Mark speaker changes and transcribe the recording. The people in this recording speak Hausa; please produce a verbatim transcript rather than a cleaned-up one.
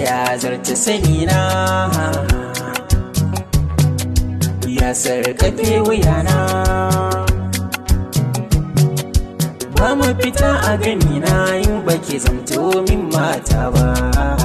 Speaker 1: ya zarta sani na, ya sarƙafe wuyana. Ba mu fita a gani na yin baki zamto min mata ba.